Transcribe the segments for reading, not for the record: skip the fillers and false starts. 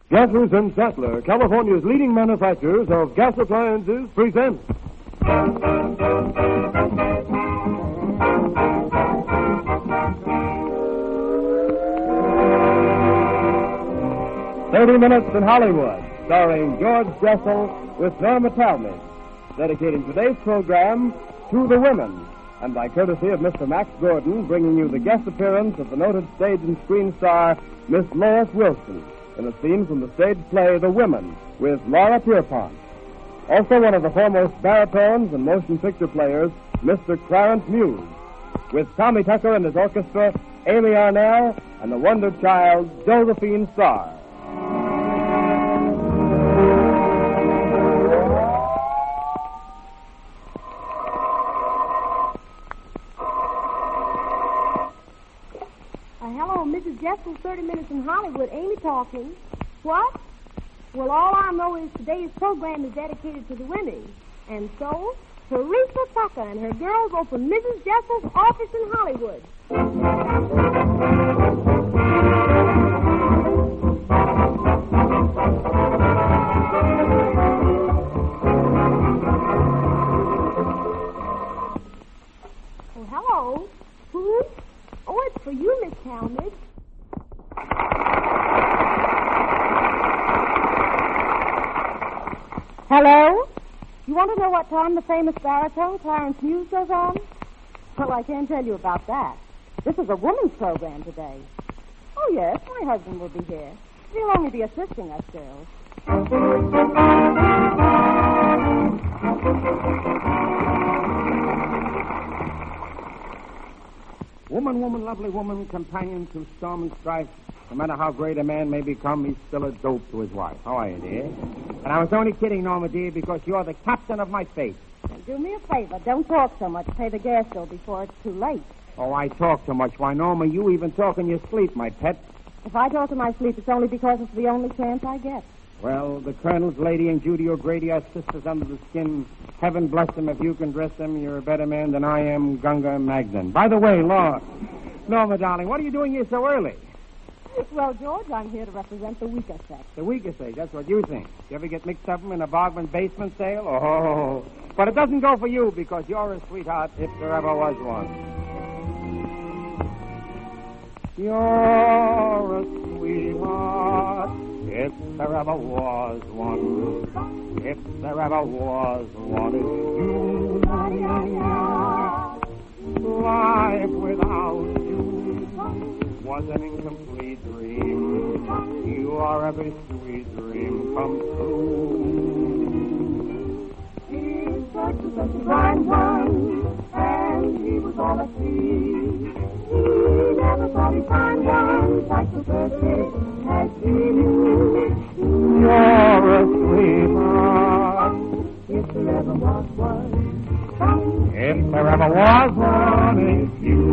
Gatlers and Sattler, California's leading manufacturers of gas appliances, present 30 Minutes in Hollywood, starring George Jessel with Norma Talmadge, dedicating today's program to the women, and by courtesy of Mr. Max Gordon, bringing you the guest appearance of the noted stage and screen star, Miss Lois Wilson, in a scene from the stage play The Women, with Laura Pierpont. Also one of the foremost baritones and motion picture players, Mr. Clarence Muse, with Tommy Tucker and his orchestra, Amy Arnell, and the wonder child, Josephine Starr. Hello, Mrs. Jessel's 30 Minutes in Hollywood. Amy talking. What? Well, all I know is today's program is dedicated to the women. And so, Teresa Tucker and her girls open Mrs. Jessel's office in Hollywood. Oh, hello. Who? Oh, it's for you, Miss Talmadge. Hello? You want to know what time the famous baritone, Clarence Muse, goes on? Well, I can't tell you about that. This is a woman's program today. Oh, yes, my husband will be here. He'll only be assisting us girls. Woman, woman, lovely woman, companion to storm and strife. No matter how great a man may become, he's still a dope to his wife. How are you, dear? And I was only kidding, Norma, dear, because you're the captain of my fate. Do me a favor. Don't talk so much. Pay the gas bill before it's too late. Oh, I talk too much. Why, Norma, you even talk in your sleep, my pet. If I talk in my sleep, it's only because it's the only chance I get. Well, the Colonel's lady and Judy O'Grady are sisters under the skin. Heaven bless them if you can dress them. You're a better man than I am, Gunga Magnan. By the way, Norma, darling, what are you doing here so early? Well, George, I'm here to represent the weaker sex. The weaker sex, that's what you think. You ever get mixed up in a bargain basement sale? Oh, but it doesn't go for you because you're a sweetheart if there ever was one. You're a sweetheart if there ever was one. If there ever was one, it's you. Life without you was an incomplete dream. You are every sweet dream come true. He searched the blind one, and he was all at sea. He never thought he'd find one like the perfect as you. You're a sweetheart, if there ever was one. If there ever was one, it's you.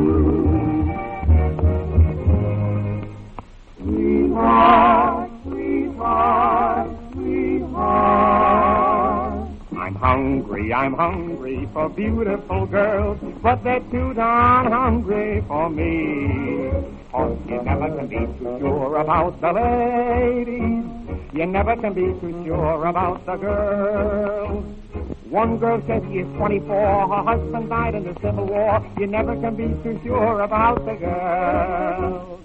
Sweetheart, sweetheart, sweetheart. I'm hungry for beautiful girls, but they're too darn hungry for me. Oh, you never can be too sure about the ladies. You never can be too sure about the girls. One girl says she is 24. Her husband died in the Civil War. You never can be too sure about the girls.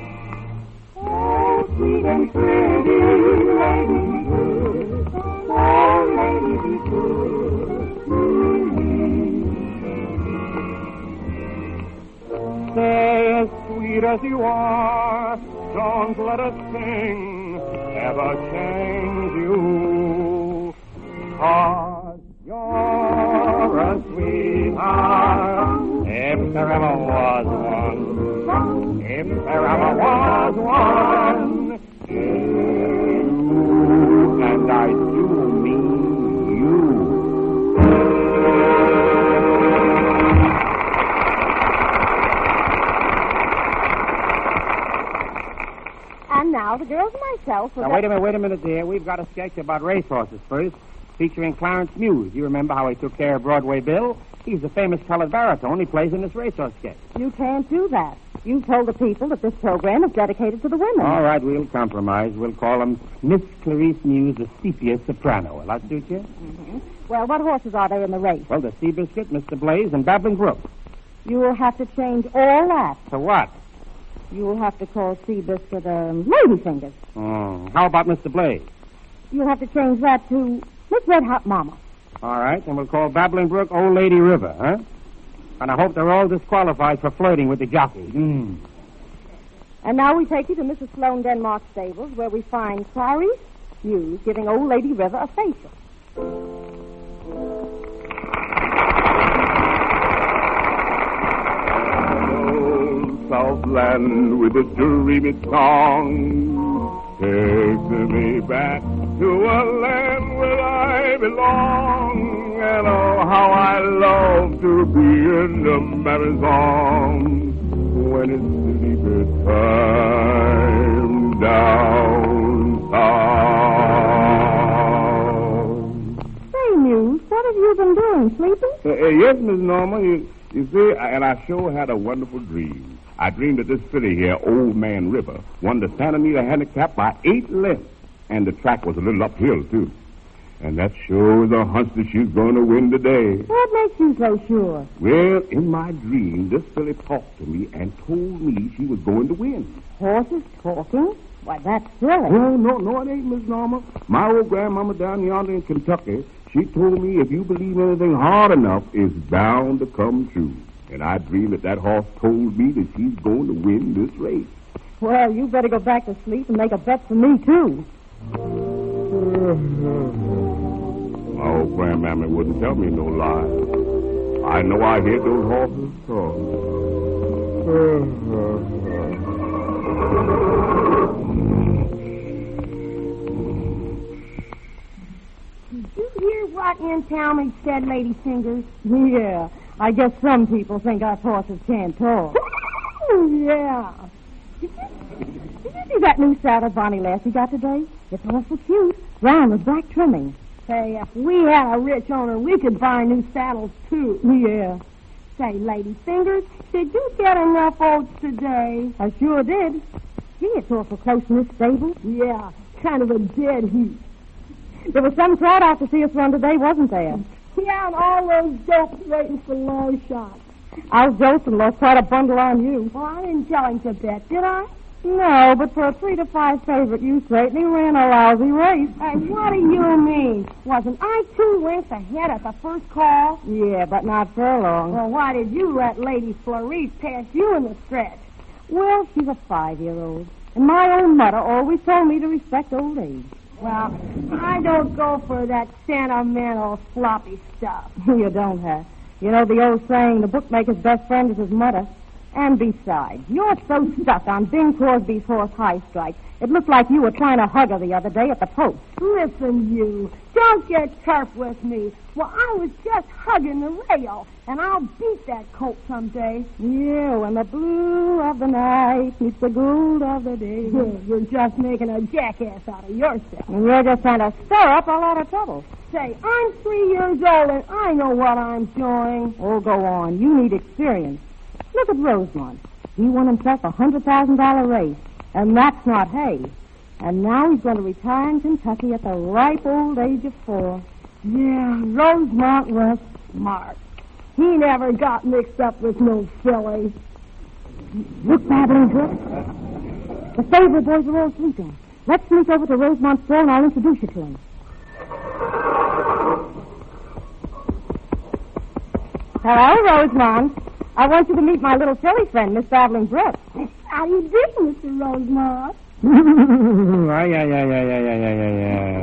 Oh, sweet and pretty lady be good. Oh, lady be good to me. Stay as sweet as you are. Don't let a thing ever change you. You're a sweetheart, if there ever was one. If there ever was one, you, and I do mean you. And now the girls and myself... Now, wait a minute, dear. We've got a sketch about racehorses first, featuring Clarence Muse. You remember how he took care of Broadway Bill? He's a famous colored baritone. He plays in this racehorse sketch. You can't do that. You told the people that this program is dedicated to the women. All right, we'll compromise. We'll call them Miss Clarice Muse, the sepia soprano. Will that suit you? Mm-hmm. Well, what horses are there in the race? Well, the Seabiscuit, Mr. Blaze, and Babbling Brook. You will have to change all that. For what? You will have to call Seabiscuit Ladyfingers. Oh, how about Mr. Blaze? You'll have to change that to Miss Red Hot Mama. All right, and we'll call Babbling Brook Old Lady River, huh? And I hope they're all disqualified for flirting with the jockey. And now we take you to Mrs. Sloan Denmark's stables, where we find Clarice Muse giving Old Lady River a facial. Southland with a dreamy song takes me back to a land where I belong. And oh, how I love to be in the merry song when it's sleepy time downtown. Say, Muse, what have you been doing, sleeping? Yes, Miss Norma. You see, and I sure had a wonderful dream. I dreamed that this filly here, Old Man River, won the Santa Anita handicap by 8 lengths. And the track was a little uphill, too. And that sure is a hunch that she's going to win today. What makes you so sure? Well, in my dream, this filly talked to me and told me she was going to win. Horses talking? Why, that's silly. Well, no, it ain't, Miss Norma. My old grandmama down yonder in Kentucky, she told me if you believe anything hard enough, it's bound to come true. And I dreamed that horse told me that she's going to win this race. Well, you better go back to sleep and make a bet for me, too. My old grandmammy wouldn't tell me no lie. I know I hear those horses talk. Did you hear what Aunt Talmadge said, Lady Fingers? Yeah, I guess some people think us horses can't talk. Oh, yeah. Did you see that new saddle Bonnie Lassie got today? It's awful cute. Brown with black trimming. Say, if we had a rich owner, we could buy new saddles, too. Yeah. Say, Lady Fingers, did you get enough oats today? I sure did. Gee, it's awful close in this stable. Yeah, kind of a dead heat. There was some crowd out to see us run today, wasn't there? Yeah, and all those dopes waiting for long shots. Our Jolson lost quite a bundle on you. Well, I didn't tell him to bet, did I? No, but for a 3-5 favorite, you certainly ran a lousy race. Hey, what do you mean? Wasn't I 2 lengths ahead at the first call? Yeah, but not for long. Well, why did you let Lady Clarice pass you in the stretch? Well, she's a 5-year-old. And my own mother always told me to respect old age. Well, I don't go for that sentimental floppy stuff. You don't, huh? You know the old saying, the bookmaker's best friend is his mother. And besides, you're so stuck on Bing Crosby's horse High Strike. It looked like you were trying to hug her the other day at the post. Listen, you. Don't get tough with me. Well, I was just hugging the rail, and I'll beat that colt someday. Yeah, when the blue of the night meets the gold of the day. You're just making a jackass out of yourself. And you're just trying to stir up a lot of trouble. Say, I'm 3 years old, and I know what I'm doing. Oh, go on. You need experience. Look at Rosemont. He won himself a $100,000 race, and that's not hay. And now he's going to retire in Kentucky at the ripe old age of 4. Yeah, Rosemont was smart. He never got mixed up with no filly. Look, Babbling Brook. The favorite boys are all sleeping. Let's sneak over to Rosemont's store, and I'll introduce you to him. Hello, Rosemont. I want you to meet my little filly friend, Miss Babbling Brook. How do you do, Mr. Rosemont? Yeah.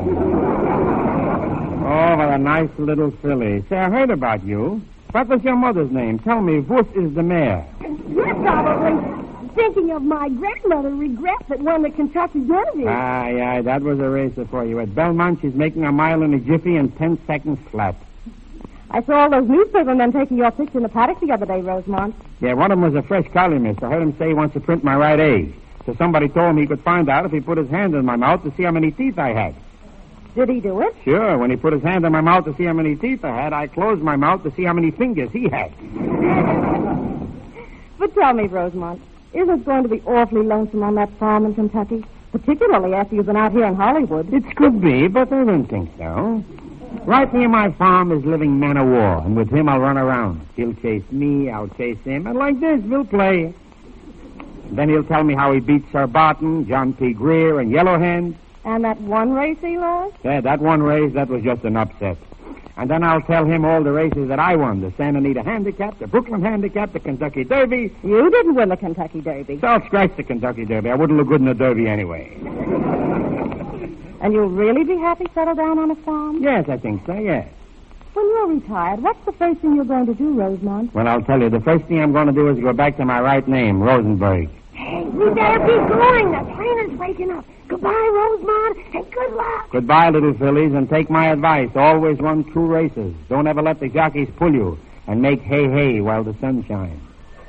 Oh, what a nice little filly. Say, I heard about you. What was your mother's name? Tell me, what is the mare? You're probably thinking of my grandmother, Regret, that won the Kentucky Derby. Yeah, that was a racer for you. At Belmont, she's making a mile in a jiffy in 10 seconds flat. I saw all those newspaper men taking your picture in the paddock the other day, Rosemont. Yeah, one of them was a fresh collie, miss. I heard him say he wants to print my right age. So somebody told him he could find out if he put his hand in my mouth to see how many teeth I had. Did he do it? Sure. When he put his hand in my mouth to see how many teeth I had, I closed my mouth to see how many fingers he had. But tell me, Rosemont, Isn't it going to be awfully lonesome on that farm in Kentucky? Particularly after you've been out here in Hollywood. It could be, but I don't think so. Right near my farm is living Man of War, and with him I'll run around. He'll chase me, I'll chase him, and like this, we'll play. Then he'll tell me how he beat Sir Barton, John P. Greer, and Yellow Hand. And that one race he lost? Yeah, that one race, that was just an upset. And then I'll tell him all the races that I won. The Santa Anita Handicap, the Brooklyn Handicap, the Kentucky Derby. You didn't win the Kentucky Derby. So I'll scratch the Kentucky Derby. I wouldn't look good in a derby anyway. And you'll really be happy settled down on a farm? Yes, I think so, yes. When you're retired, what's the first thing you're going to do, Rosemont? Well, I'll tell you, the first thing I'm going to do is go back to my right name, Rosenberg. Hey, we better be going. The train is waking up. Goodbye, Rosemont, and good luck. Goodbye, little fillies, and take my advice. Always run true races. Don't ever let the jockeys pull you, and make hay while the sun shines.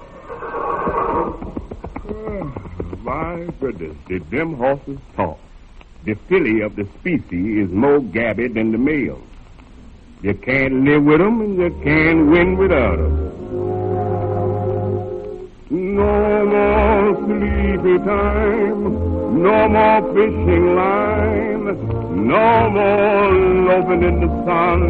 My goodness, did them horses talk. The filly of the species is more gabby than the male. You can't live with them, and you can't win without them. No more sleepy time, no more fishing line, no more loafing in the sun,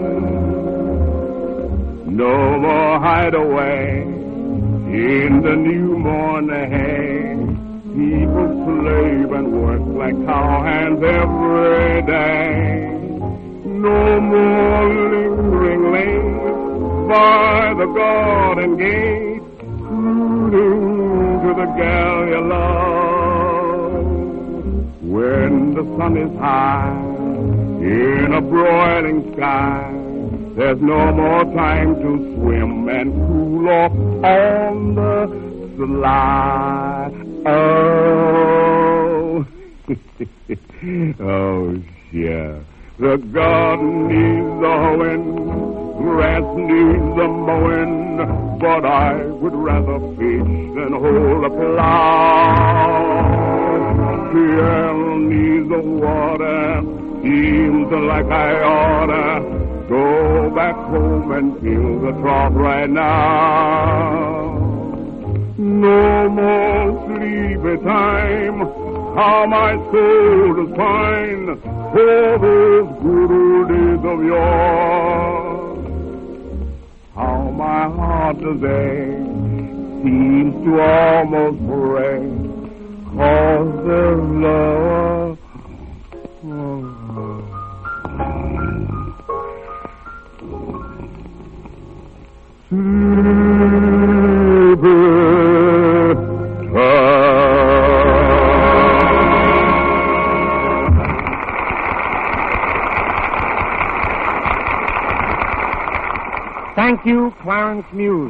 no more hideaway in the new morning hay. People slave and work like cowhands every day. No more lingering lanes by the garden gate, to the gal you love. When the sun is high in a broiling sky, there's no more time to swim and cool off on the sly. Oh, oh, sure. The garden needs a hoeing, grass needs a mowing, but I would rather fish than hold a plow. Hell needs the water, seems like I oughta go back home and fill the trough right now. No more sleepy time, how my soul does pine for those good old days of yore. How my heart today seems to almost break, 'cause there's love. Thank you, Clarence Muse.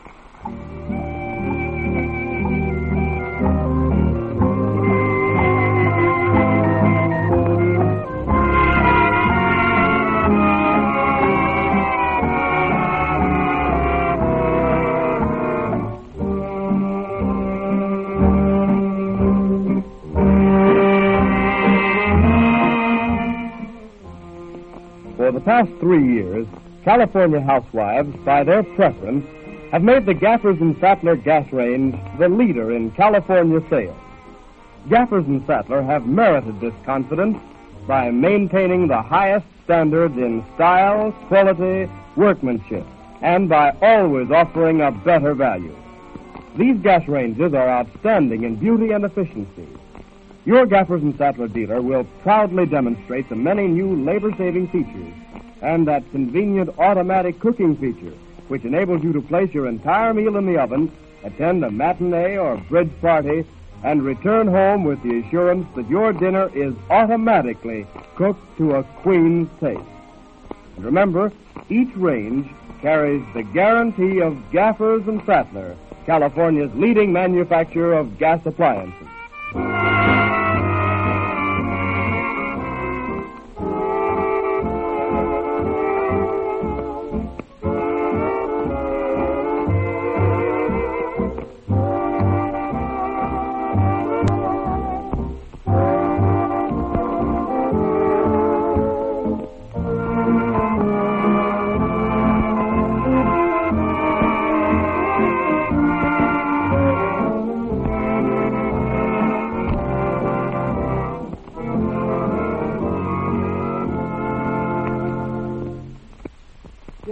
For the past 3 years, California housewives, by their preference, have made the Gaffers and Sattler gas range the leader in California sales. Gaffers and Sattler have merited this confidence by maintaining the highest standards in style, quality, workmanship, and by always offering a better value. These gas ranges are outstanding in beauty and efficiency. Your Gaffers and Sattler dealer will proudly demonstrate the many new labor-saving features and that convenient automatic cooking feature, which enables you to place your entire meal in the oven, attend a matinee or bridge party, and return home with the assurance that your dinner is automatically cooked to a queen's taste. And remember, each range carries the guarantee of Gaffers and Sattler, California's leading manufacturer of gas appliances.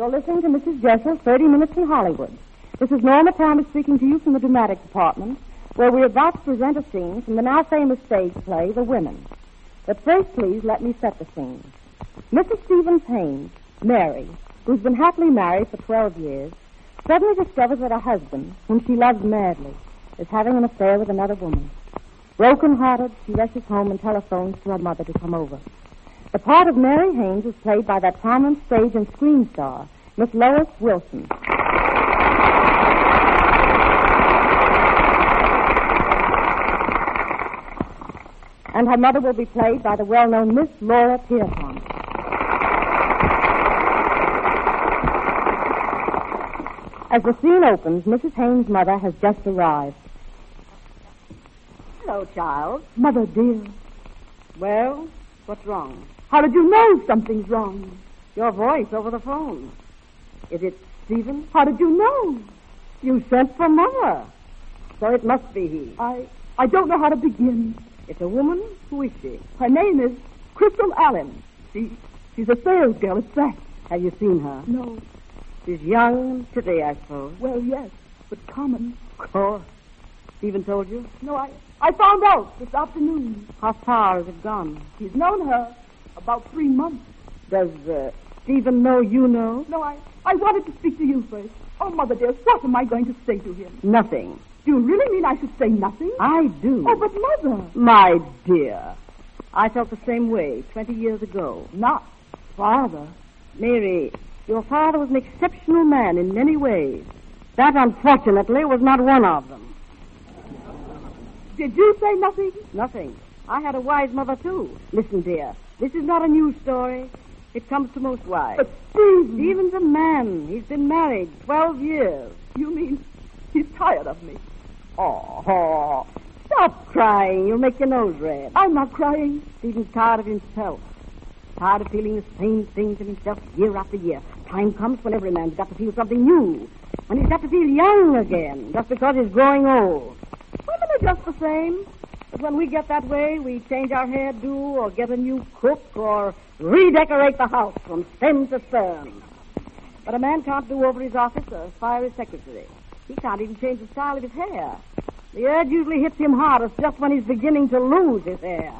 You're listening to Mrs. Jessel's 30 Minutes in Hollywood. This is Norma Thomas speaking to you from the dramatic department, where we're about to present a scene from the now famous stage play, The Women. But first, please, let me set the scene. Mrs. Stevens Haynes, Mary, who's been happily married for 12 years, suddenly discovers that her husband, whom she loves madly, is having an affair with another woman. Broken-hearted, she rushes home and telephones to her mother to come over. The part of Mary Haynes is played by that prominent stage and screen star, Miss Lois Wilson. And her mother will be played by the well-known Miss Laura Pierpont. As the scene opens, Mrs. Haynes' mother has just arrived. Hello, child. Mother, dear. Well, what's wrong? How did you know something's wrong? Your voice over the phone. Is it Stephen? How did you know? You sent for Mother. So it must be he. I don't know how to begin. It's a woman? Who is she? Her name is Crystal Allen. She's a sales girl at Saks. Have you seen her? No. She's young and pretty, I suppose. Well, yes, but common. Of course. Stephen told you? No, I found out this afternoon. How far has it gone? He's known her about 3 months. Does Stephen know you know? No, I wanted to speak to you first. Oh, Mother dear, what am I going to say to him? Nothing. Do you really mean I should say nothing? I do. Oh, but Mother. My dear, I felt the same way 20 years ago. Not Father. Mary, your father was an exceptional man in many ways. That, unfortunately, was not one of them. Did you say nothing? Nothing. I had a wise mother, too. Listen, dear, this is not a new story. It comes to most wives. But Stephen... Stephen's a man. He's been married 12 years. You mean he's tired of me? Oh, stop crying. You'll make your nose red. I'm not crying. Stephen's tired of himself. Tired of feeling the same thing to himself year after year. Time comes when every man's got to feel something new. When he's got to feel young again, just because he's growing old. Women are just the same. But when we get that way, we change our hairdo or get a new cook or redecorate the house from stem to stern. But a man can't do over his office or fire his secretary. He can't even change the style of his hair. The urge usually hits him hardest just when he's beginning to lose his hair.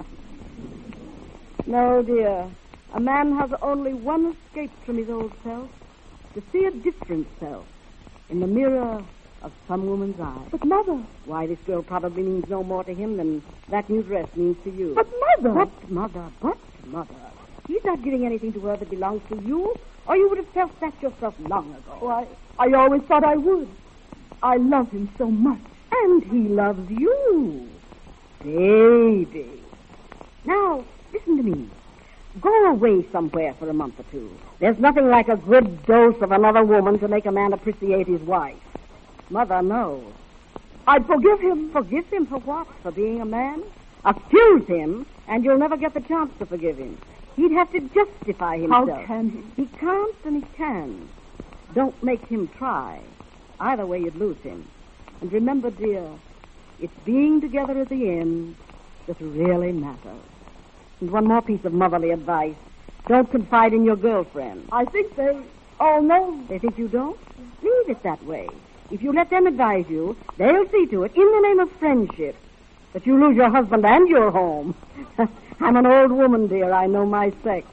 No, dear. A man has only one escape from his old self. To see a different self in the mirror of some woman's eyes. But, Mother... Why, this girl probably means no more to him than that new dress means to you. But, Mother... But, Mother... He's not giving anything to her that belongs to you, or you would have felt that yourself long ago. Oh, I always thought I would. I love him so much. And he loves you. Baby. Now, listen to me. Go away somewhere for a month or two. There's nothing like a good dose of another woman to make a man appreciate his wife. Mother knows. I'd forgive him. Forgive him for what? For being a man? Accuse him, and you'll never get the chance to forgive him. He'd have to justify himself. How can he? He can't and he can. Don't make him try. Either way, you'd lose him. And remember, dear, it's being together at the end that really matters. And one more piece of motherly advice. Don't confide in your girlfriend. I think they all know. They think you don't? Leave it that way. If you let them advise you, they'll see to it, in the name of friendship, that you lose your husband and your home. I'm an old woman, dear. I know my sex.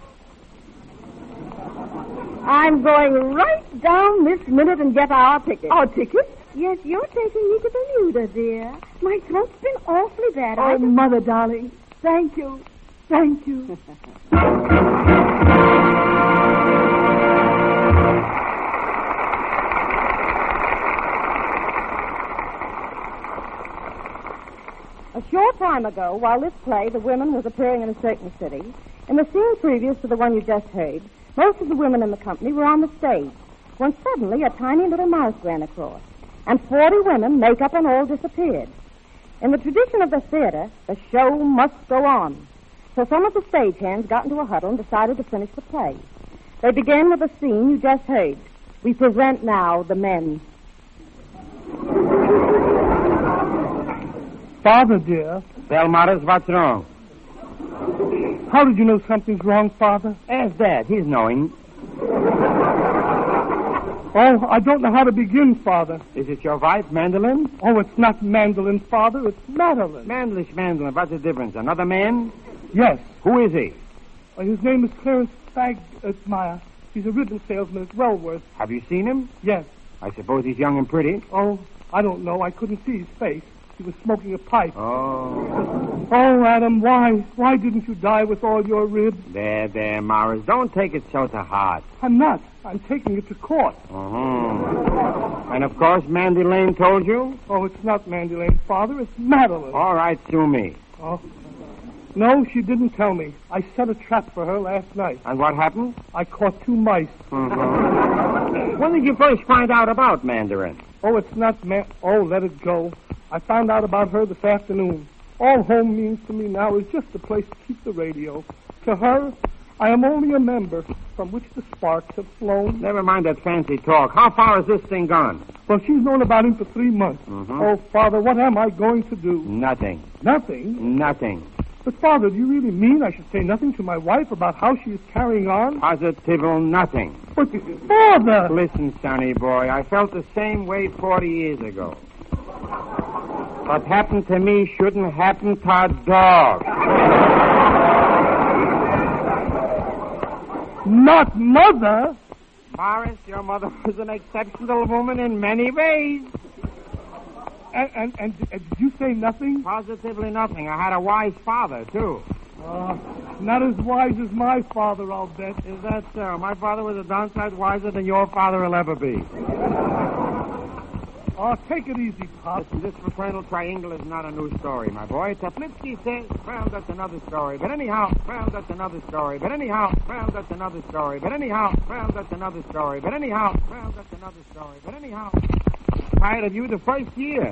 I'm going right down this minute and get our ticket. Our ticket? Yes, you're taking me to Bermuda, dear. My throat's been awfully bad. Oh, Mother, darling. Thank you. Thank you. A short time ago, while this play, The Women, was appearing in a certain city, in the scene previous to the one you just heard, most of the women in the company were on the stage, when suddenly a tiny little mouse ran across, and 40 women, makeup and all, disappeared. In the tradition of the theater, the show must go on. So some of the stagehands got into a huddle and decided to finish the play. They began with the scene you just heard. We present now the men. Father, dear. Belmontes, what's wrong? How did you know something's wrong, Father? Ask Dad. He's knowing. Oh, I don't know how to begin, Father. Is it your wife, Mandolin? Oh, it's not Mandolin, Father. It's Madeline. Mandolin. What's the difference? Another man? Yes. Who is he? His name is Clarence Fagmeyer. He's a ribbon salesman at Wellworth. Have you seen him? Yes. I suppose he's young and pretty. Oh, I don't know. I couldn't see his face. He was smoking a pipe. Oh. Oh, Adam, why didn't you die with all your ribs? There, Morris. Don't take it so to heart. I'm not. I'm taking it to court. Uh-huh. And, of course, Mandy Lane told you? Oh, it's not Mandy Lane's father. It's Madeline. All right, sue me. Oh. No, she didn't tell me. I set a trap for her last night. And what happened? I caught 2 mice. Uh-huh. When did you first find out about Mandarin? Oh, it's not Oh, let it go. I found out about her this afternoon. All home means to me now is just a place to keep the radio. To her, I am only a member from which the sparks have flown. Never mind that fancy talk. How far has this thing gone? Well, she's known about him for 3 months. Mm-hmm. Oh, Father, what am I going to do? Nothing. Nothing? Nothing. But, Father, do you really mean I should say nothing to my wife about how she is carrying on? Positive nothing. But, Father! Listen, sonny boy, I felt the same way 40 years ago. What happened to me shouldn't happen to a dog. Not Mother? Morris, your mother was an exceptional woman in many ways. And did you say nothing? Positively nothing. I had a wise father, too. Not as wise as my father, I'll bet. Is that so? My father was a darn sight wiser than your father will ever be. Oh, take it easy, Pop. Listen, this fraternal triangle is not a new story, my boy. Teplitsky says, well, that's another story. But anyhow, well, that's another story. But anyhow, well, that's another story. But anyhow, well, that's another story. But anyhow, well, that's another story. But anyhow, tired of you the first year.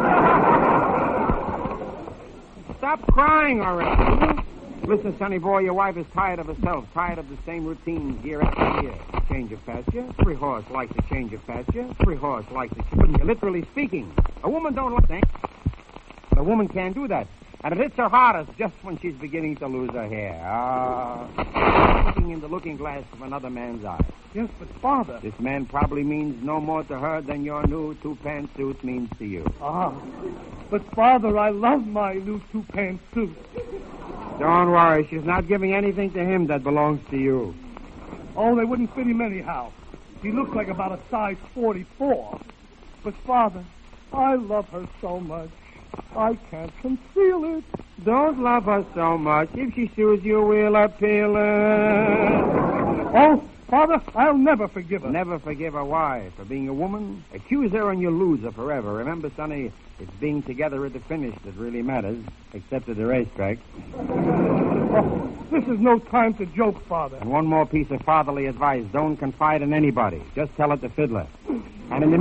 Stop crying already. Listen, sonny boy, your wife is tired of herself, tired of the same routine year after year. Change of pasture. Every horse likes a change of pasture. Every horse likes a change. Literally speaking, a woman don't like things. But a woman can't do that. And it hits her hardest just when she's beginning to lose her hair. Looking in the looking glass of another man's eyes. Yes, but Father... This man probably means no more to her than your new two-pant suit means to you. But Father, I love my new two-pant suit. Don't worry, she's not giving anything to him that belongs to you. Oh, they wouldn't fit him anyhow. He looks like about a size 44. But Father, I love her so much. I can't conceal it. Don't love her so much. If she sues you, we'll appeal her. Oh, Father, I'll never forgive her. Never forgive her. Why? For being a woman? Accuse her and you lose her forever. Remember, sonny, it's being together at the finish that really matters, except at the racetrack. Oh, this is no time to joke, Father. And one more piece of fatherly advice. Don't confide in anybody. Just tell it to Fiddler. And in the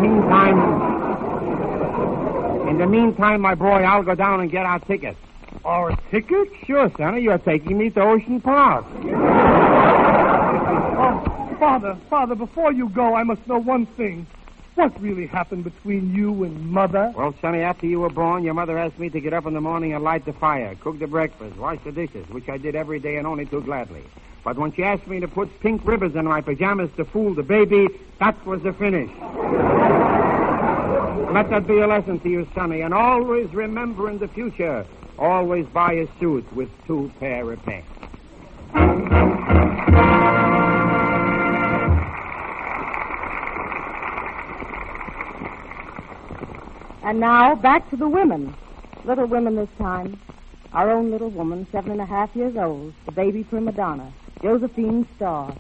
meantime, my boy, I'll go down and get our tickets. Our tickets? Sure, sonny. You're taking me to Ocean Park. Oh, Father, before you go, I must know one thing. What really happened between you and Mother? Well, sonny, after you were born, your mother asked me to get up in the morning and light the fire, cook the breakfast, wash the dishes, which I did every day and only too gladly. But when she asked me to put pink ribbons in my pajamas to fool the baby, that was the finish. Let that be a lesson to you, sonny, and always remember in the future, always buy a suit with 2 pair of pants. And now, back to the women. Little women this time. Our own little woman, 7.5 years old, the baby prima donna, Josephine Starr.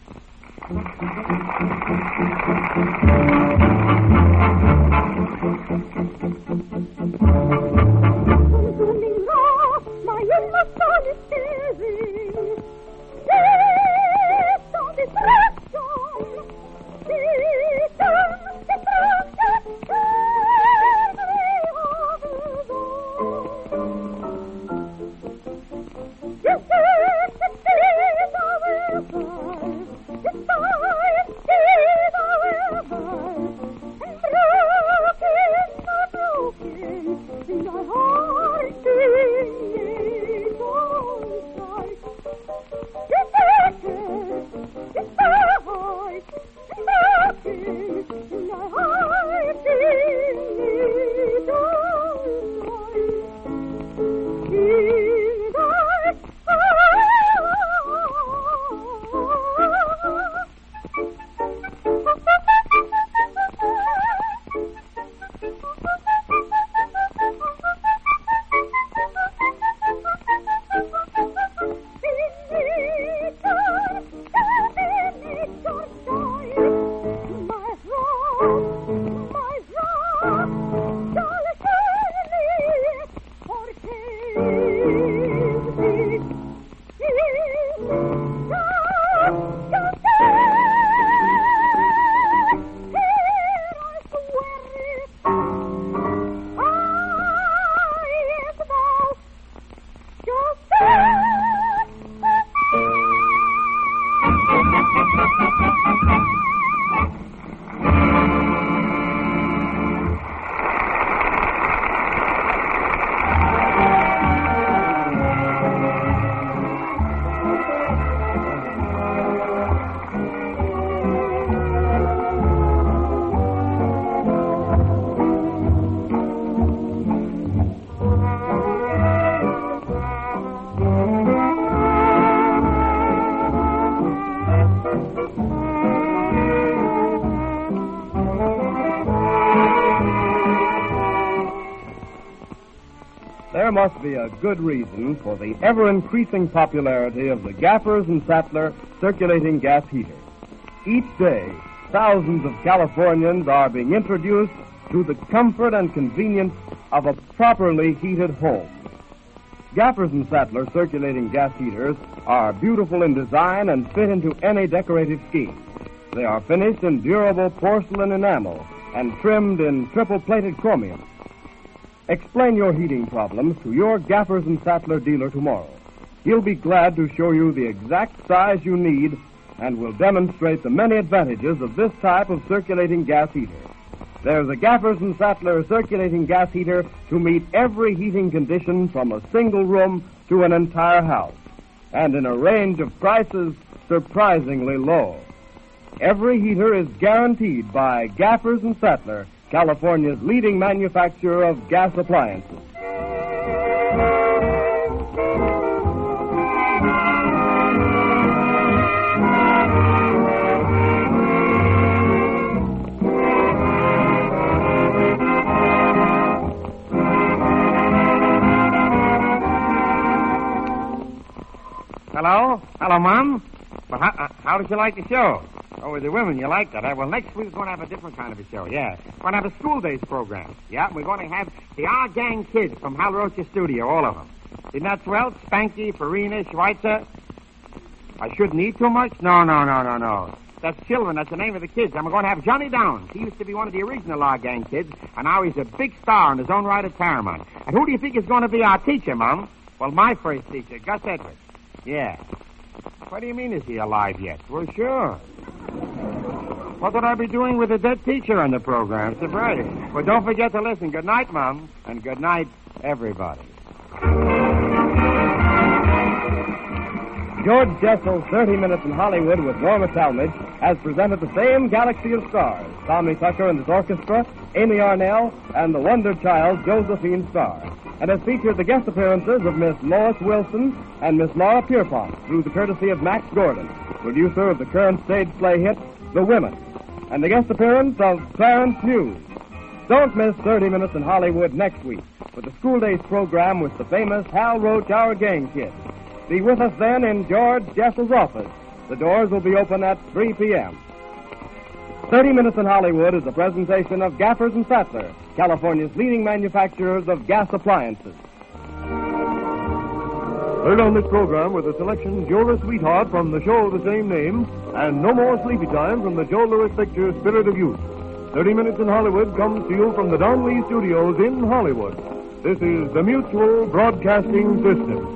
must be a good reason for the ever-increasing popularity of the Gaffers and Sattler circulating gas heater. Each day, thousands of Californians are being introduced to the comfort and convenience of a properly heated home. Gaffers and Sattler circulating gas heaters are beautiful in design and fit into any decorative scheme. They are finished in durable porcelain enamel and trimmed in triple-plated chromium. Explain your heating problems to your Gaffers and Sattler dealer tomorrow. He'll be glad to show you the exact size you need and will demonstrate the many advantages of this type of circulating gas heater. There's a Gaffers and Sattler circulating gas heater to meet every heating condition from a single room to an entire house, and in a range of prices surprisingly low. Every heater is guaranteed by Gaffers and Sattler, California's leading manufacturer of gas appliances. Hello? Hello, Mom? Well, how did you like the show? Oh, with the women, you liked that, eh? Well, next week we're going to have a different kind of a show, yeah. We're going to have a school days program. Yeah, we're going to have the Our Gang kids from Hal Roach's studio, all of them. Isn't that swell? Spanky, Farina, Schweitzer. I shouldn't eat too much? No. That's children. That's the name of the kids. And we're going to have Johnny Downs. He used to be one of the original Our Gang kids, and now he's a big star in his own right at Paramount. And who do you think is going to be our teacher, Mom? Well, my first teacher, Gus Edwards. Yeah. What do you mean, is he alive yet? Well, sure. What would I be doing with a dead teacher on the program? Surprise. Well, don't forget to listen. Good night, Mom. And good night, everybody. George Jessel's 30 Minutes in Hollywood with Norma Talmadge has presented the same galaxy of stars, Tommy Tucker and his orchestra, Amy Arnell, and the wonder child, Josephine Starr, and has featured the guest appearances of Miss Lois Wilson and Miss Laura Pierpont through the courtesy of Max Gordon, producer of the current stage play hit, The Women, and the guest appearance of Clarence Hughes. Don't miss 30 Minutes in Hollywood next week with the School Days program with the famous Hal Roach, Our Gang Kid. Be with us then in George Jessel's office. The doors will be open at 3 p.m. 30 Minutes in Hollywood is a presentation of Gaffers and Sattler, California's leading manufacturers of gas appliances. Heard on this program with a selection Joe the Sweetheart from the show of the same name, and No More Sleepy Time from the Joe Louis picture Spirit of Youth. 30 Minutes in Hollywood comes to you from the Don Lee Studios in Hollywood. This is the Mutual Broadcasting System.